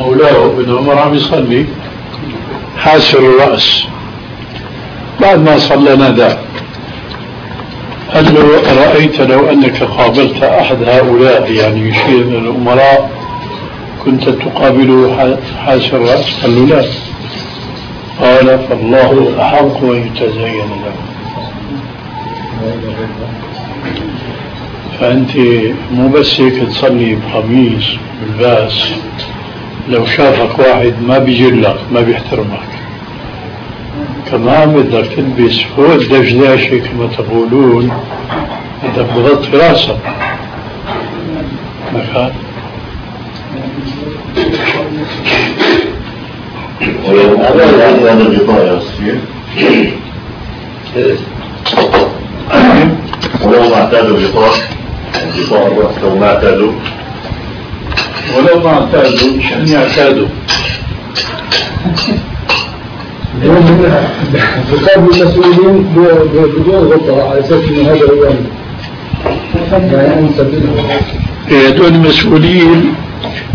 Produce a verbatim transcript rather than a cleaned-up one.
مولاه ابن عمر عم يصلي حاسر الرأس، بعد ما صلى نادى قال له أرأيت لو أنك قابلت أحد هؤلاء، يعني يشير إلى الأمراء، كنت تقابله حاسر الرأس؟ قال له لا. قال فالله أحق أن يتزين له. فأنت مو بس هيك تصلي بقميص بالباس، لو شافك واحد ما بيجلك ما بيحترمك، كمان بدك تلبس فوق الدشداشة كما تقولون، بدك تغطي راسك. مكان هذا الغطاء يصير ولو ما اعتادوا الغطاء، غطاء الرأس لو ما اعتادوا، ولو ما اعتادوا شأن يعتادوا. بقابل المسؤولين بدون غطاء على اساس ان هذا هو يعني انسب لهم. هدول المسؤولين